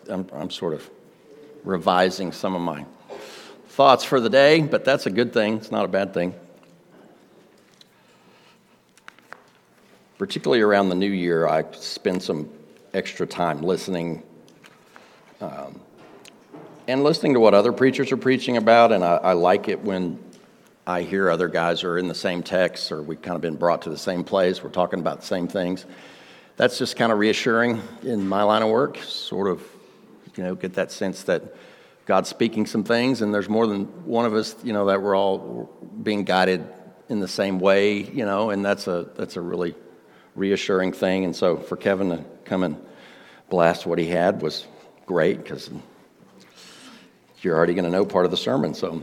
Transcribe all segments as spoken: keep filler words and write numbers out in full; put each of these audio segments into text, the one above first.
I'm, I'm sort of revising some of my thoughts for the day, but that's a good thing. It's not a bad thing. Particularly around the new year, I spend some extra time listening um, and listening to what other preachers are preaching about, and I, I like it when I hear other guys are in the same text, or we've kind of been brought to the same place. We're talking about the same things. That's just kind of reassuring in my line of work, sort of, you know, get that sense that God's speaking some things, and there's more than one of us, you know, that we're all being guided in the same way, you know, and that's a that's a really reassuring thing. And so for Kevin to come and blast what he had was great, because you're already going to know part of the sermon. So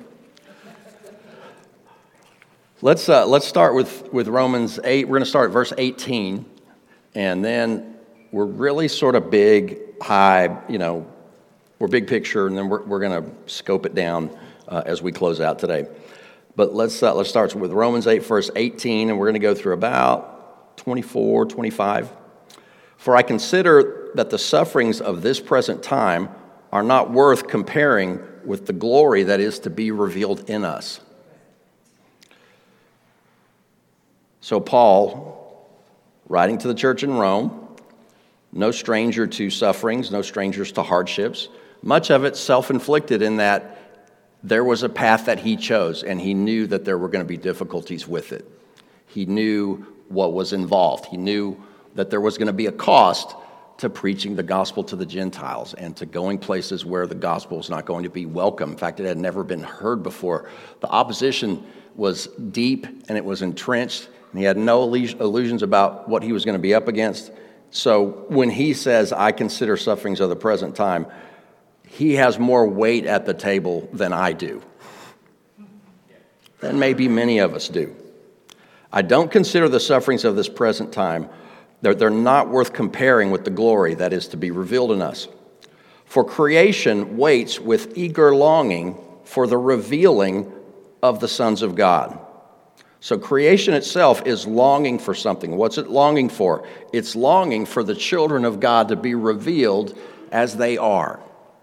let's uh, let's start with, with Romans eight. We're going to start at verse eighteen, and then we're really sort of big, high, you know, we're big picture, and then we're we're going to scope it down uh, as we close out today. But let's uh, let's start with Romans eight, verse eighteen, and we're going to go through about twenty-four, twenty-five. For I consider that the sufferings of this present time are not worth comparing with the glory that is to be revealed in us. So Paul, writing to the church in Rome, no stranger to sufferings, no strangers to hardships, much of it self-inflicted in that there was a path that he chose, and he knew that there were going to be difficulties with it. He knew what was involved. He knew that there was going to be a cost to preaching the gospel to the Gentiles and to going places where the gospel was not going to be welcome. In fact, it had never been heard before. The opposition was deep and it was entrenched, and he had no illusions about what he was going to be up against. So when he says, I consider sufferings of the present time, he has more weight at the table than I do, than maybe many of us do. I don't consider the sufferings of this present time, they're, they're not worth comparing with the glory that is to be revealed in us. For creation waits with eager longing for the revealing of the sons of God. So creation itself is longing for something. What's it longing for? It's longing for the children of God to be revealed as they are.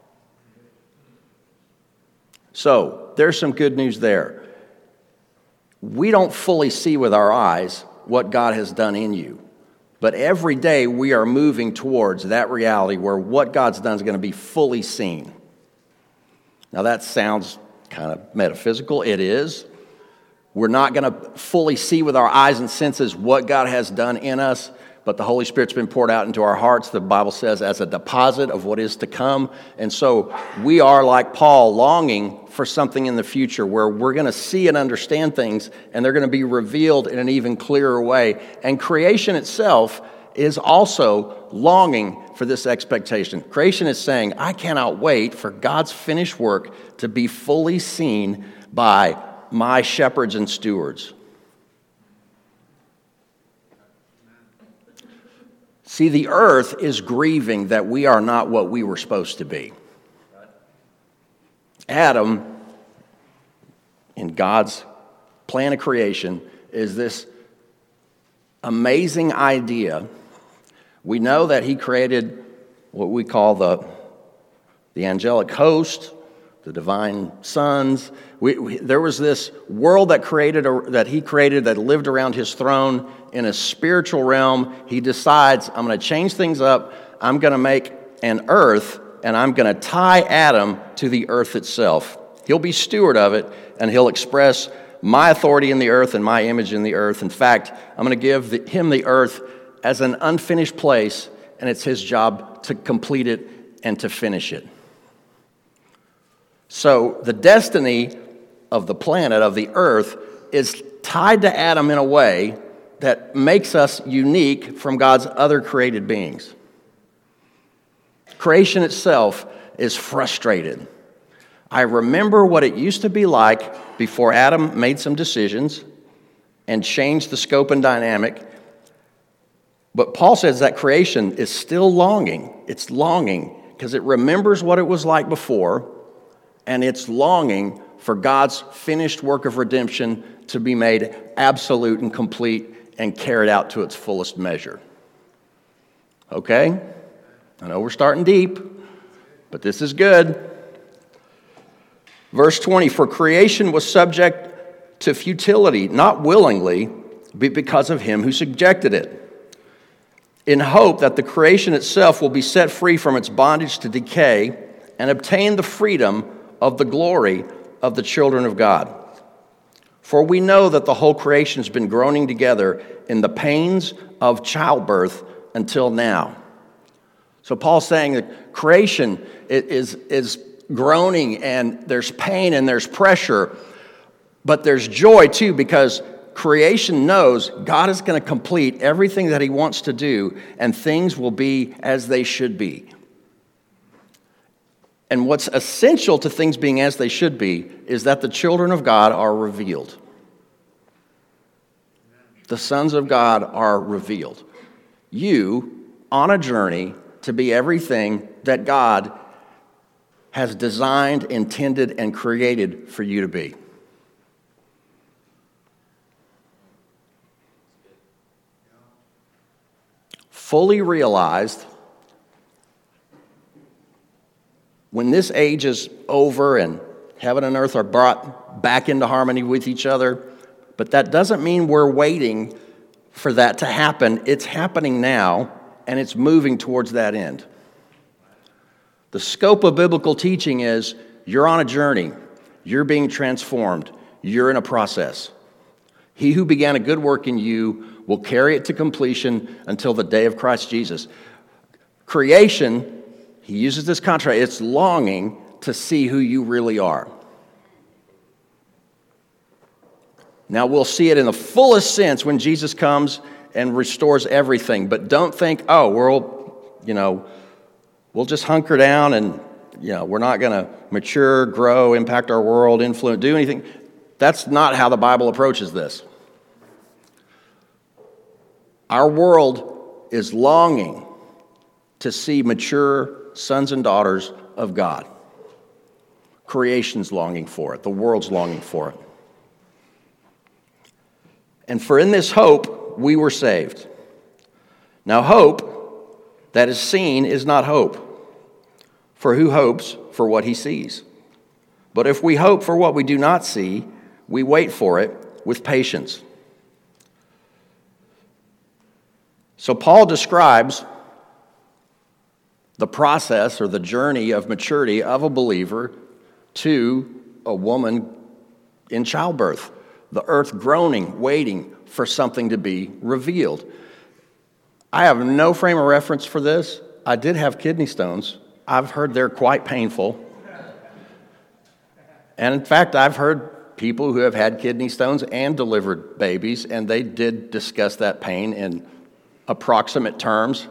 So there's some good news there. We don't fully see with our eyes what God has done in you. But every day we are moving towards that reality where what God's done is going to be fully seen. Now that sounds kind of metaphysical. It is. We're not going to fully see with our eyes and senses what God has done in us, but the Holy Spirit's been poured out into our hearts, the Bible says, as a deposit of what is to come. And so we are, like Paul, longing for something in the future where we're going to see and understand things, and they're going to be revealed in an even clearer way. And creation itself is also longing for this expectation. Creation is saying, I cannot wait for God's finished work to be fully seen by my shepherds and stewards. See, the earth is grieving that we are not what we were supposed to be. Adam, in God's plan of creation, is this amazing idea. We know that he created what we call the, the angelic host, the divine sons. We, we, there was this world that created a, that he created that lived around his throne in a spiritual realm. He decides, I'm going to change things up. I'm going to make an earth, and I'm going to tie Adam to the earth itself. He'll be steward of it, and he'll express my authority in the earth and my image in the earth. In fact, I'm going to give the, him the earth as an unfinished place, and it's his job to complete it and to finish it. So the destiny of the planet, of the earth, is tied to Adam in a way that makes us unique from God's other created beings. Creation itself is frustrated. I remember what it used to be like before Adam made some decisions and changed the scope and dynamic. But Paul says that creation is still longing. It's longing because it remembers what it was like before, and it's longing for God's finished work of redemption to be made absolute and complete and carried out to its fullest measure. Okay? I know we're starting deep, But this is good. Verse twenty, for creation was subject to futility, not willingly, but because of him who subjected it, in hope that the creation itself will be set free from its bondage to decay and obtain the freedom of the glory of the children of God. For we know that the whole creation has been groaning together in the pains of childbirth until now. So Paul's saying that creation is, is groaning, and there's pain and there's pressure, but there's joy too, because creation knows God is going to complete everything that he wants to do, and things will be as they should be. And what's essential to things being as they should be is that the children of God are revealed. The sons of God are revealed. You, on a journey to be everything that God has designed, intended, and created for you to be. Fully realized, when this age is over and heaven and earth are brought back into harmony with each other, but that doesn't mean we're waiting for that to happen. It's happening now, and it's moving towards that end. The scope of biblical teaching is you're on a journey. You're being transformed. You're in a process. He who began a good work in you will carry it to completion until the day of Christ Jesus. Creation, he uses this contrast, it's longing to see who you really are. Now, we'll see it in the fullest sense when Jesus comes and restores everything. But don't think, oh, we'll, you know, we'll just hunker down and, you know, we're not going to mature, grow, impact our world, influence, do anything. That's not how the Bible approaches this. Our world is longing to see mature sons and daughters of God. Creation's longing for it. The world's longing for it. And for in this hope, we were saved. Now, hope that is seen is not hope. For who hopes for what he sees? But if we hope for what we do not see, we wait for it with patience. So Paul describes the process or the journey of maturity of a believer to a woman in childbirth. The earth groaning, waiting for something to be revealed. I have no frame of reference for this. I did have kidney stones. I've heard they're quite painful. And in fact, I've heard people who have had kidney stones and delivered babies, and they did discuss that pain in approximate terms.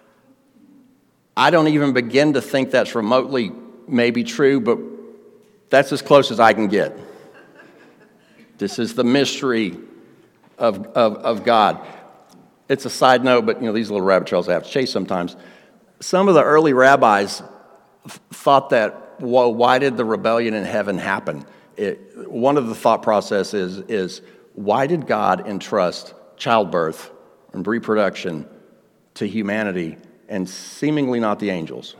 I don't even begin to think that's remotely maybe true, but that's as close as I can get. This is the mystery of, of, of God. It's a side note, but you know, these little rabbit trails I have to chase sometimes. Some of the early rabbis f- thought that, well, why did the rebellion in heaven happen? It, one of the thought processes is, is, why did God entrust childbirth and reproduction to humanity and seemingly not the angels?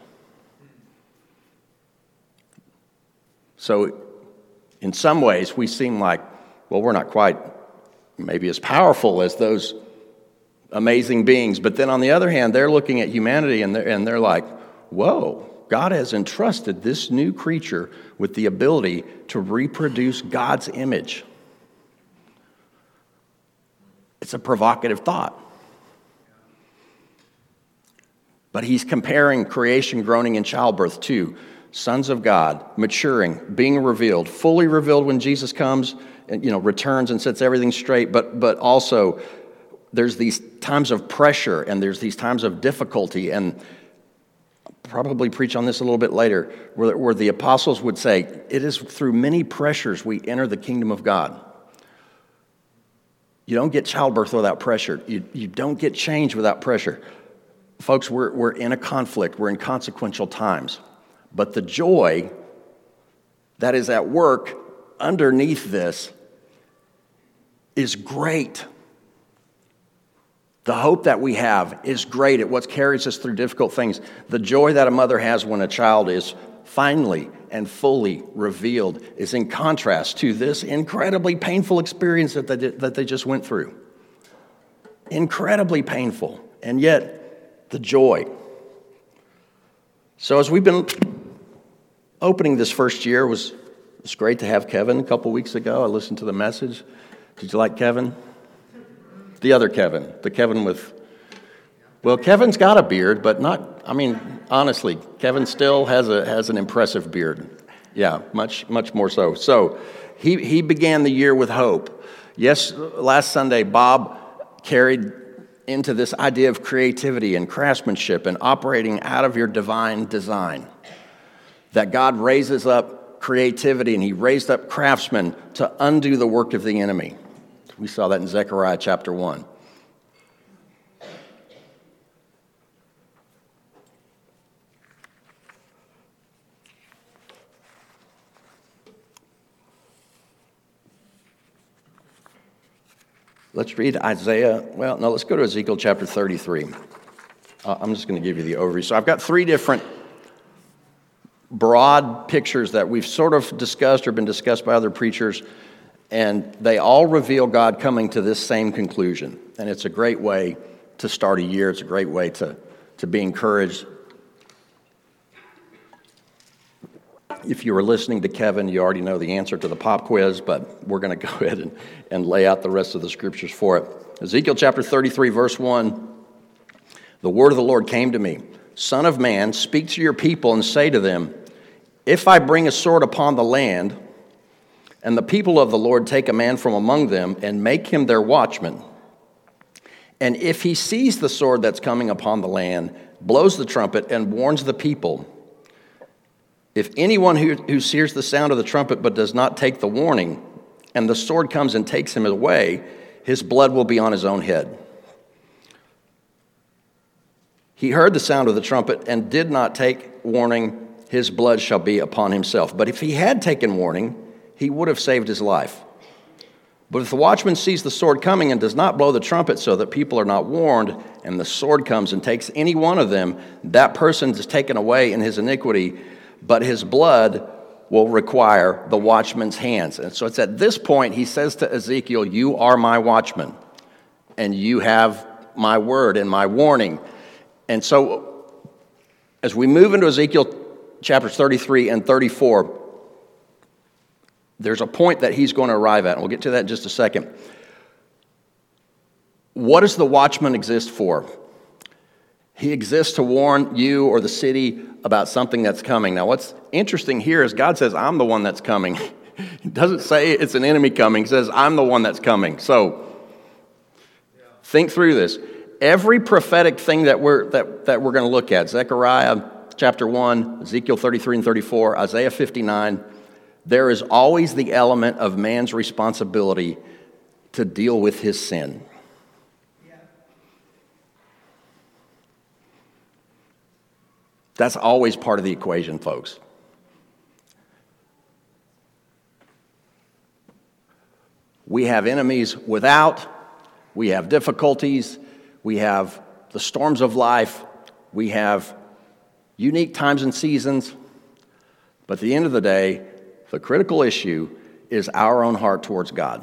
So in some ways, we seem like, well, we're not quite maybe as powerful as those amazing beings. But then on the other hand, they're looking at humanity and they're, and they're like, whoa, God has entrusted this new creature with the ability to reproduce God's image. It's a provocative thought. But he's comparing creation groaning in childbirth to sons of God, maturing, being revealed, fully revealed when Jesus comes, and, you know, returns and sets everything straight, but but also there's these times of pressure and there's these times of difficulty, and I'll probably preach on this a little bit later, where, where the apostles would say, it is through many pressures we enter the kingdom of God. You don't get childbirth without pressure. You, you don't get change without pressure. Folks, we're, we're in a conflict. We're in consequential times. But the joy that is at work underneath this is great. The hope that we have is great at what carries us through difficult things. The joy that a mother has when a child is finally and fully revealed is in contrast to this incredibly painful experience that they, did, that they just went through. Incredibly painful, and yet the joy. So as we've been opening this first year, it was, it was great to have Kevin a couple weeks ago. I listened to the message. Did you like Kevin? The other Kevin, the Kevin with, well, Kevin's got a beard, but not, I mean, honestly, Kevin still has a has an impressive beard. Yeah, much, much more so. So he, he began the year with hope. Yes, last Sunday, Bob carried into this idea of creativity and craftsmanship and operating out of your divine design. That God raises up creativity and he raised up craftsmen to undo the work of the enemy. We saw that in Zechariah chapter one. Let's read Isaiah. Well, no, let's go to Ezekiel chapter thirty-three. Uh, I'm just going to give you the overview. So I've got three different broad pictures that we've sort of discussed or been discussed by other preachers. And they all reveal God coming to this same conclusion. And it's a great way to start a year. It's a great way to, to be encouraged. If you were listening to Kevin, you already know the answer to the pop quiz, but we're going to go ahead and, and lay out the rest of the scriptures for it. Ezekiel chapter thirty-three, verse one, the word of the Lord came to me. Son of man, speak to your people and say to them, if I bring a sword upon the land, and the people of the Lord take a man from among them and make him their watchman. And if he sees the sword that's coming upon the land, blows the trumpet and warns the people, if anyone who, who hears the sound of the trumpet but does not take the warning, and the sword comes and takes him away, his blood will be on his own head. He heard the sound of the trumpet and did not take warning, his blood shall be upon himself. But if he had taken warning, he would have saved his life. But if the watchman sees the sword coming and does not blow the trumpet so that people are not warned, and the sword comes and takes any one of them, that person is taken away in his iniquity, but his blood will require the watchman's hands. And so it's at this point he says to Ezekiel, you are my watchman, and you have my word and my warning. And so as we move into Ezekiel chapters thirty-three and thirty-four, there's a point that he's going to arrive at, and we'll get to that in just a second. What does the watchman exist for? He exists to warn you or the city about something that's coming. Now, what's interesting here is God says, I'm the one that's coming. He doesn't say it's an enemy coming. He says, I'm the one that's coming. So, think through this. Every prophetic thing that we're, that, that we're going to look at, Zechariah chapter one, Ezekiel thirty-three and thirty-four, Isaiah fifty-nine, there is always the element of man's responsibility to deal with his sin. That's always part of the equation, folks. We have enemies without, we have difficulties, we have the storms of life, we have unique times and seasons, but at the end of the day, the critical issue is our own heart towards God.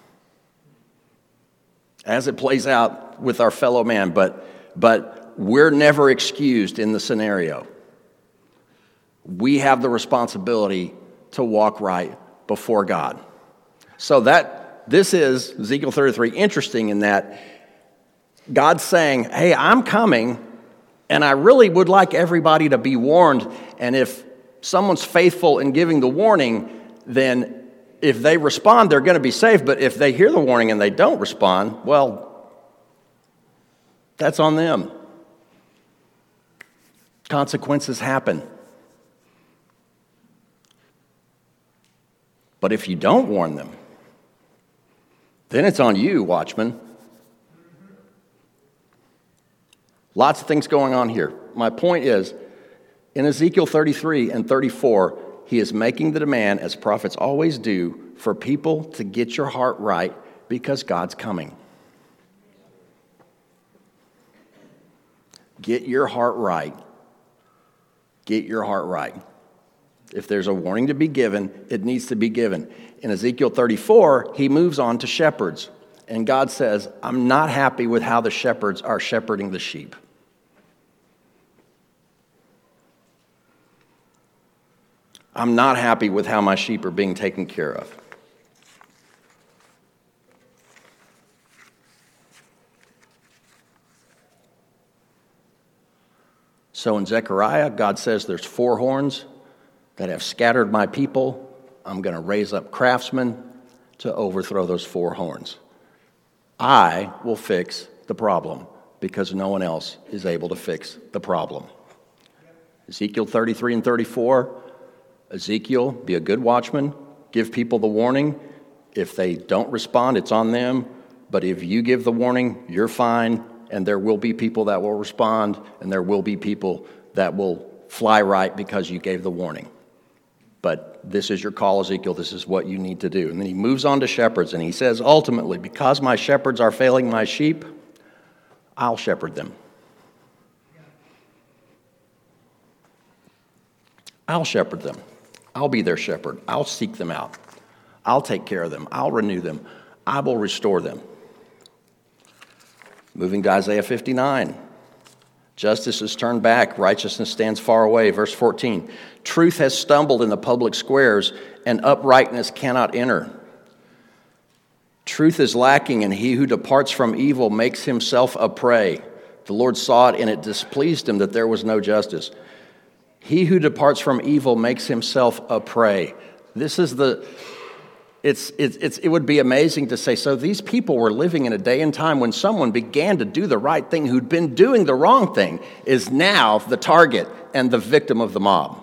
As it plays out with our fellow man, but, but we're never excused in the scenario. We have the responsibility to walk right before God. So that this is, Ezekiel thirty-three, interesting in that God's saying, hey, I'm coming, and I really would like everybody to be warned, and if someone's faithful in giving the warning, then if they respond, they're going to be saved. But if they hear the warning and they don't respond, well, that's on them. Consequences happen. But if you don't warn them, then it's on you, watchman. Lots of things going on here. My point is, in Ezekiel thirty-three and thirty-four, he is making the demand, as prophets always do, for people to get your heart right because God's coming. Get your heart right. Get your heart right. If there's a warning to be given, it needs to be given. In Ezekiel thirty-four, he moves on to shepherds. And God says, I'm not happy with how the shepherds are shepherding the sheep. I'm not happy with how my sheep are being taken care of. So in Zechariah, God says there's four horns that have scattered my people. I'm going to raise up craftsmen to overthrow those four horns. I will fix the problem because no one else is able to fix the problem. Ezekiel thirty-three and thirty-four, Ezekiel, be a good watchman, give people the warning. If they don't respond, it's on them. But if you give the warning, you're fine, and there will be people that will respond, and there will be people that will fly right because you gave the warning. But this is your call, Ezekiel. This is what you need to do. And then he moves on to shepherds, and he says, ultimately, because my shepherds are failing my sheep, I'll shepherd them. I'll shepherd them. I'll be their shepherd. I'll seek them out. I'll take care of them. I'll renew them. I will restore them. Moving to Isaiah fifty-nine. Justice is turned back. Righteousness stands far away. Verse fourteen. Truth has stumbled in the public squares, and uprightness cannot enter. Truth is lacking, and he who departs from evil makes himself a prey. The Lord saw it, and it displeased him that there was no justice. He who departs from evil makes himself a prey. This is the, it's, it's, it's, it would be amazing to say, so these people were living in a day and time when someone began to do the right thing who'd been doing the wrong thing is now the target and the victim of the mob.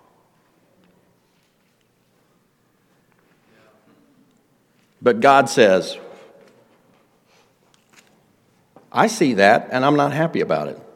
But God says, I see that and I'm not happy about it.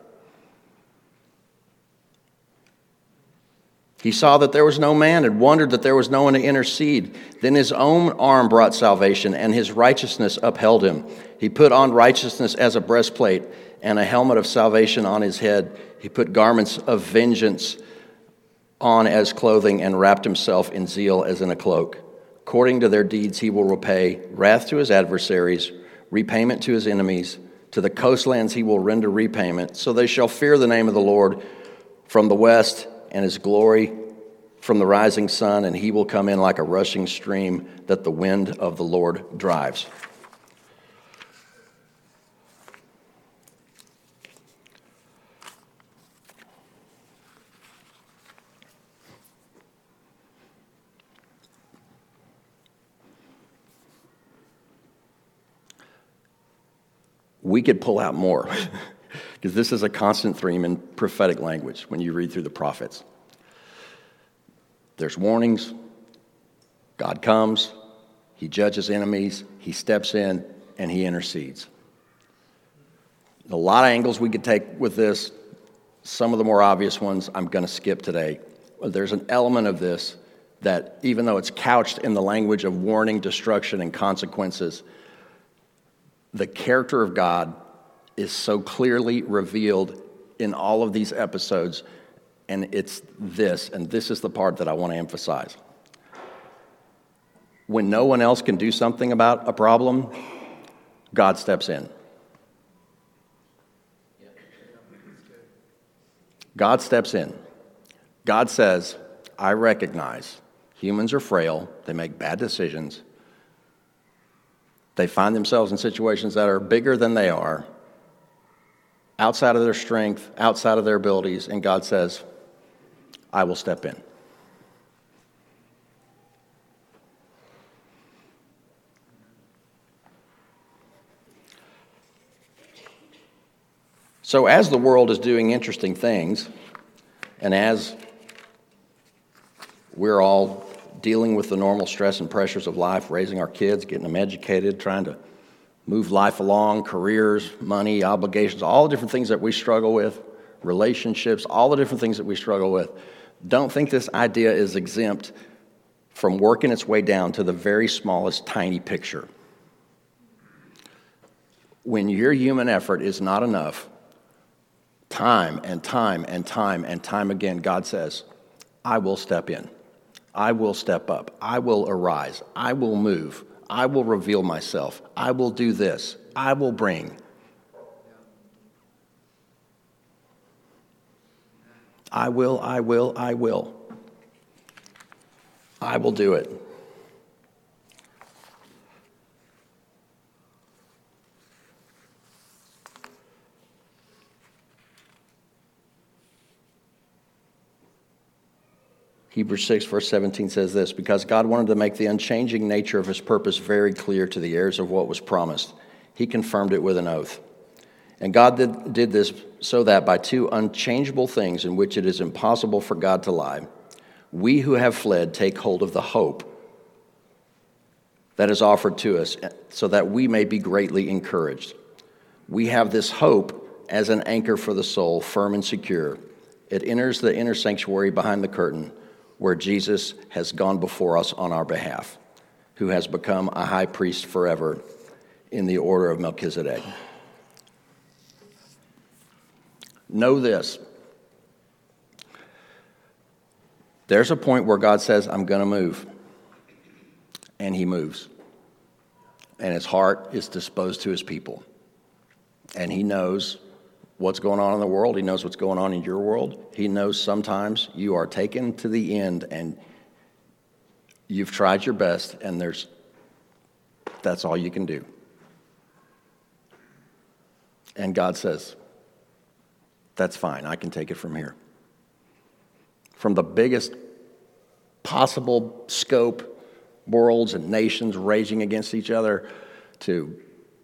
He saw that there was no man and wondered that there was no one to intercede. Then his own arm brought salvation, and his righteousness upheld him. He put on righteousness as a breastplate and a helmet of salvation on his head. He put garments of vengeance on as clothing and wrapped himself in zeal as in a cloak. According to their deeds he will repay wrath to his adversaries, repayment to his enemies. To the coastlands he will render repayment. So they shall fear the name of the Lord from the west, and his glory from the rising sun, and he will come in like a rushing stream that the wind of the Lord drives. We could pull out more. Because this is a constant theme in prophetic language when you read through the prophets. There's warnings. God comes. He judges enemies. He steps in and he intercedes. A lot of angles we could take with this. Some of the more obvious ones I'm going to skip today. There's an element of this that even though it's couched in the language of warning, destruction, and consequences, the character of God is so clearly revealed in all of these episodes, and it's this, and this is the part that I want to emphasize. When no one else can do something about a problem, God steps in. God steps in. God says, I recognize humans are frail, they make bad decisions, they find themselves in situations that are bigger than they are, outside of their strength, outside of their abilities, and God says, I will step in. So as the world is doing interesting things, and as we're all dealing with the normal stress and pressures of life, raising our kids, getting them educated, trying to move life along, careers, money, obligations, all the different things that we struggle with, relationships, all the different things that we struggle with. Don't think this idea is exempt from working its way down to the very smallest tiny picture. When your human effort is not enough, time and time and time and time again, God says, I will step in. I will step up. I will arise. I will move. I will reveal myself. I will do this. I will bring. I will, I will, I will. I will do it. Hebrews six, verse seventeen says this, because God wanted to make the unchanging nature of his purpose very clear to the heirs of what was promised. He confirmed it with an oath. And God did, did this so that by two unchangeable things in which it is impossible for God to lie, we who have fled take hold of the hope that is offered to us so that we may be greatly encouraged. We have this hope as an anchor for the soul, firm and secure. It enters the inner sanctuary behind the curtain, where Jesus has gone before us on our behalf, who has become a high priest forever in the order of Melchizedek. Know this. There's a point where God says, I'm going to move. And he moves. And his heart is disposed to his people. And he knows what's going on in the world. He knows what's going on in your world. He knows sometimes you are taken to the end and you've tried your best and there's that's all you can do. And God says, that's fine. I can take it from here. From the biggest possible scope, worlds and nations raging against each other, to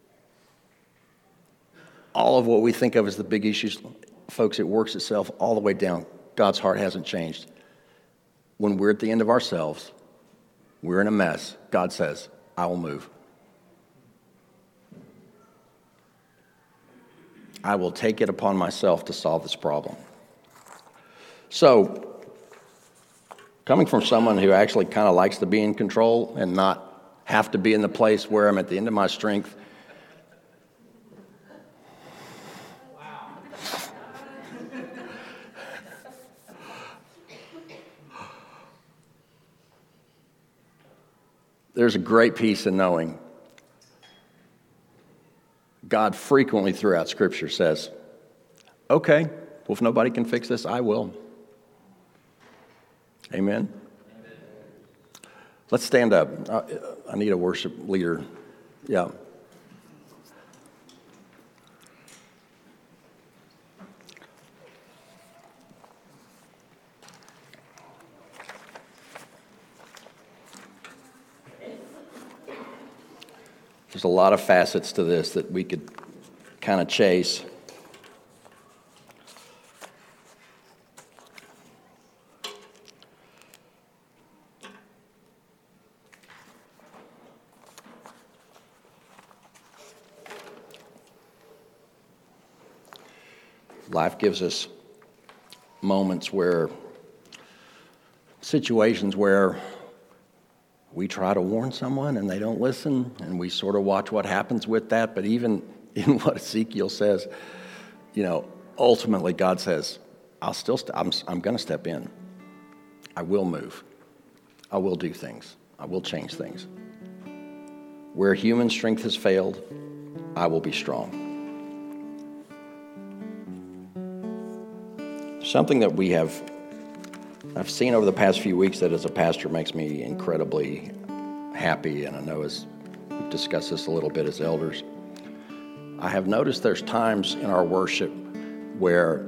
all of what we think of as the big issues, folks, it works itself all the way down. God's heart hasn't changed. When we're at the end of ourselves, we're in a mess, God says, I will move. I will take it upon myself to solve this problem. So, coming from someone who actually kind of likes to be in control and not have to be in the place where I'm at the end of my strength, there's a great peace in knowing God frequently throughout Scripture says, okay, well, if nobody can fix this, I will. Amen? Amen. Let's stand up. I, I need a worship leader. Yeah. There's a lot of facets to this that we could kind of chase. Life gives us moments where, situations where we try to warn someone and they don't listen, and we sort of watch what happens with that. But even in what Ezekiel says, you know, ultimately God says, I'll still, st- I'm, I'm going to step in. I will move. I will do things. I will change things. Where human strength has failed, I will be strong. Something that we have I've seen over the past few weeks that as a pastor makes me incredibly happy, and I know as we've discussed this a little bit as elders, I have noticed there's times in our worship where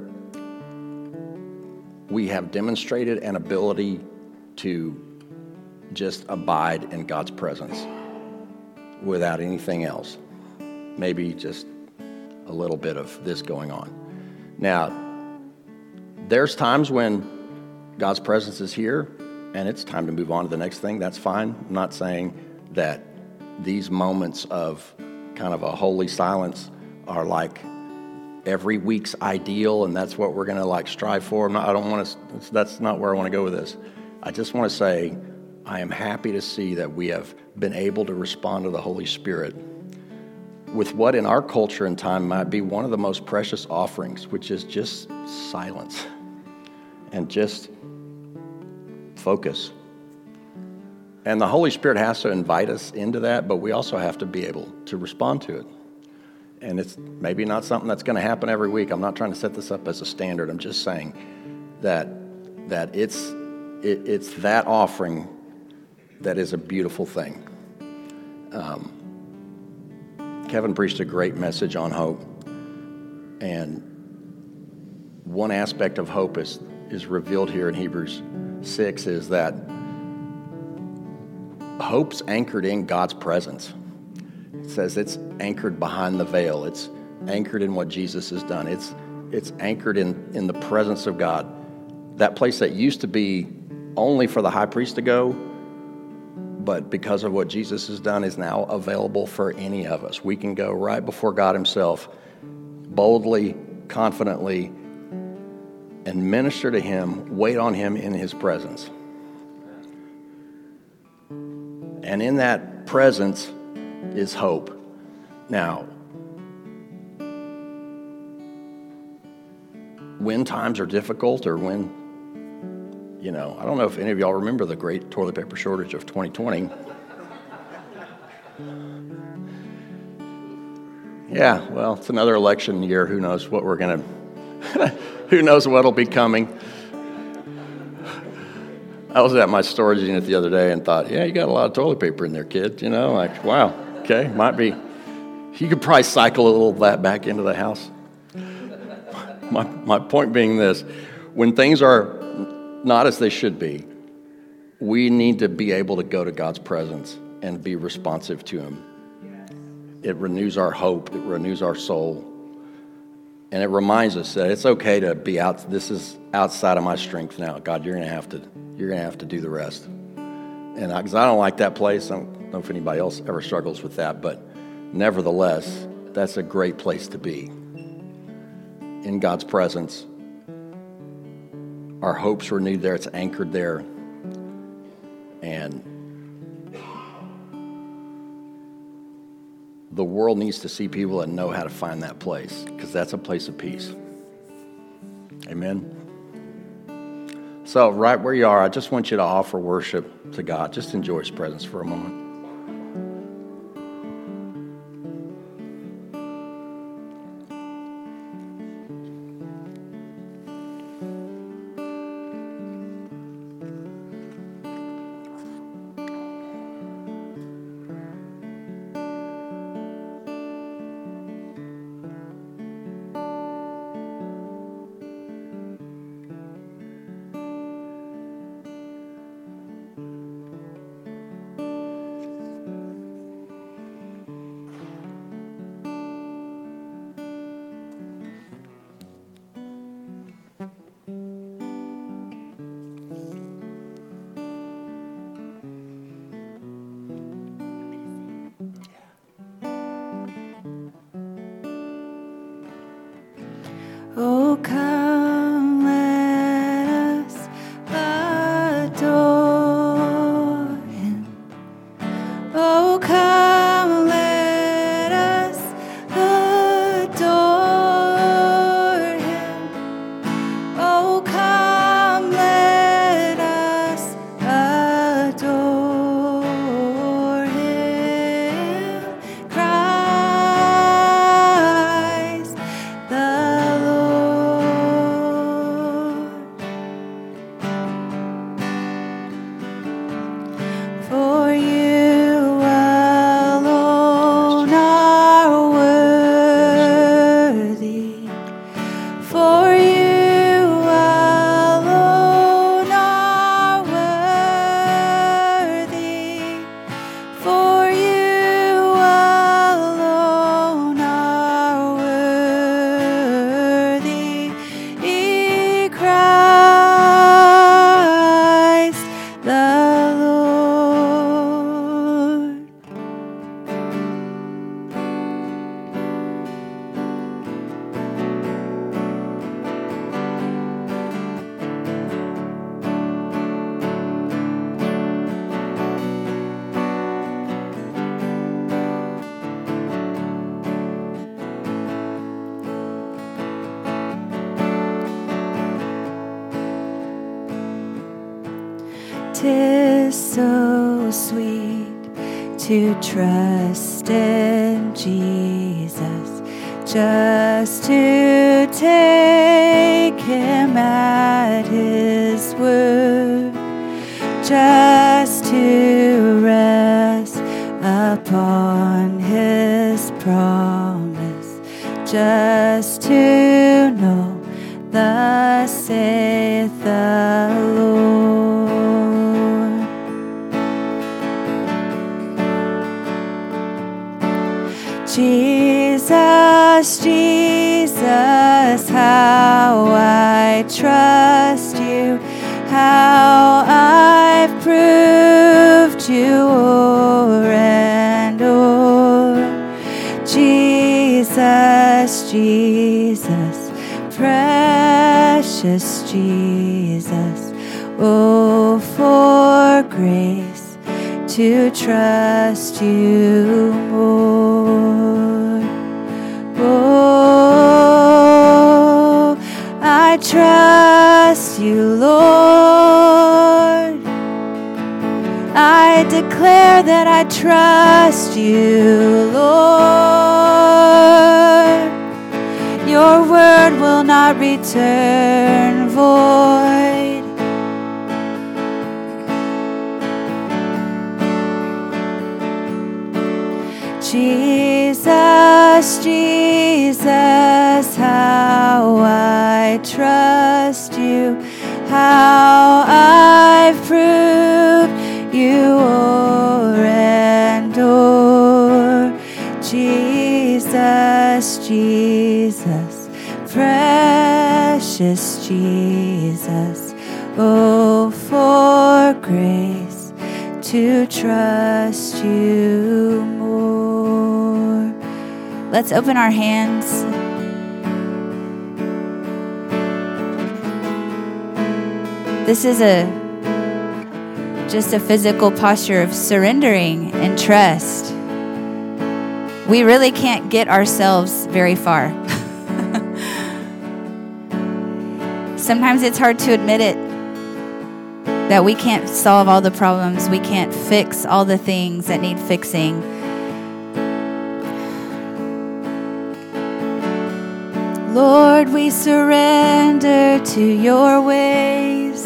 we have demonstrated an ability to just abide in God's presence without anything else. Maybe just a little bit of this going on. Now, there's times when God's presence is here, and it's time to move on to the next thing. That's fine. I'm not saying that these moments of kind of a holy silence are like every week's ideal, and that's what we're going to like strive for. I'm not, I don't want to. That's not where I want to go with this. I just want to say I am happy to see that we have been able to respond to the Holy Spirit with what in our culture and time might be one of the most precious offerings, which is just silence and just focus. And the Holy Spirit has to invite us into that, but we also have to be able to respond to it. And it's maybe not something that's going to happen every week. I'm not trying to set this up as a standard. I'm just saying that that it's it, it's that offering that is a beautiful thing. Um, Kevin preached a great message on hope, and one aspect of hope is is revealed here in Hebrews six is that hope's anchored in God's presence. It says it's anchored behind the veil. It's anchored in what Jesus has done. It's it's anchored in, in the presence of God. That place that used to be only for the high priest to go, but because of what Jesus has done is now available for any of us. We can go right before God himself, boldly, confidently, and minister to him, wait on him in his presence. And in that presence is hope. Now, when times are difficult or when, you know, I don't know if any of y'all remember the great toilet paper shortage of twenty twenty. Yeah, well, it's another election year. Who knows what we're going to, who knows what'll be coming. I was at my storage unit the other day and thought, yeah, you got a lot of toilet paper in there, kid. You know, like, wow, okay, might be. You could probably cycle a little of that back into the house. My, my point being this, when things are not as they should be, we need to be able to go to God's presence and be responsive to him. It renews our hope. It renews our soul. And it reminds us that it's okay to be out. This is outside of my strength now. God, you're going to have to, you're going to have to do the rest. And because I, I don't like that place. I don't know if anybody else ever struggles with that, but nevertheless, that's a great place to be. In God's presence, our hope's renewed there. It's anchored there. And the world needs to see people that know how to find that place, because that's a place of peace. Amen. So right where you are, I just want you to offer worship to God. Just enjoy his presence for a moment. 'tis so sweet to trust in Jesus, just to take him at his word, just to rest upon his promise, just to know thus saith the Lord. Jesus, Jesus, how I trust you, how I've proved you o'er and o'er. Jesus, Jesus, precious Jesus, oh, for grace to trust you more. Oh, I trust you, Lord. I declare that I trust you, Lord. Your word will not return void. Jesus, Jesus, how I trust you, how I've proved you o'er and o'er. Jesus, Jesus, precious Jesus, oh, for grace to trust you more. Let's open our hands. This is a just a physical posture of surrendering and trust. We really can't get ourselves very far. Sometimes it's hard to admit it, that we can't solve all the problems. We can't fix all the things that need fixing. Lord, we surrender to your ways.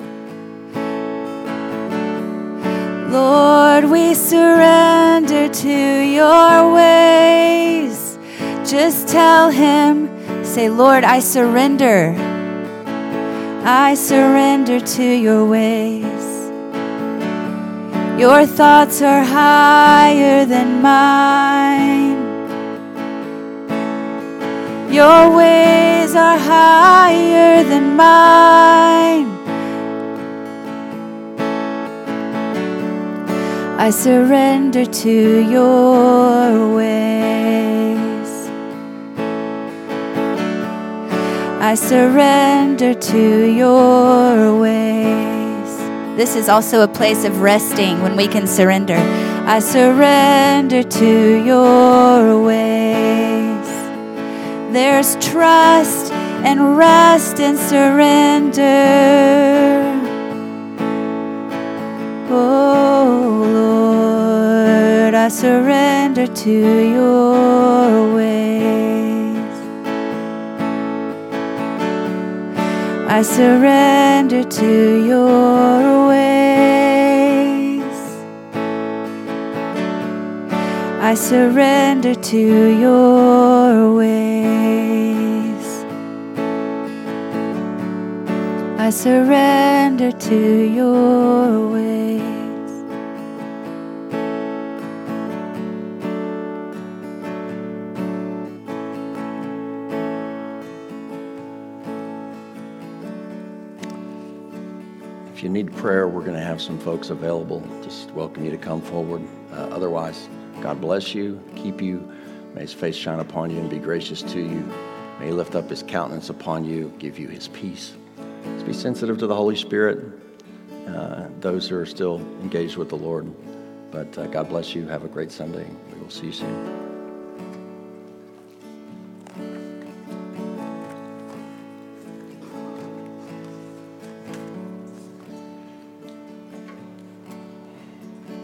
Lord, we surrender to your ways. Just tell him, say, Lord, I surrender. I surrender to your ways. Your thoughts are higher than mine. Your ways are higher than mine. I surrender to your ways. I surrender to your ways. This is also a place of resting when we can surrender. I surrender to your ways. There's trust and rest and surrender. Oh Lord, I surrender to your ways. I surrender to your ways. I surrender to your ways. I surrender to your ways. If you need prayer, we're going to have some folks available. Just welcome you to come forward. Uh, otherwise, God bless you, keep you. May his face shine upon you and be gracious to you. May he lift up his countenance upon you, give you his peace. Just be sensitive to the Holy Spirit, uh, those who are still engaged with the Lord. But uh, God bless you. Have a great Sunday. We will see you soon.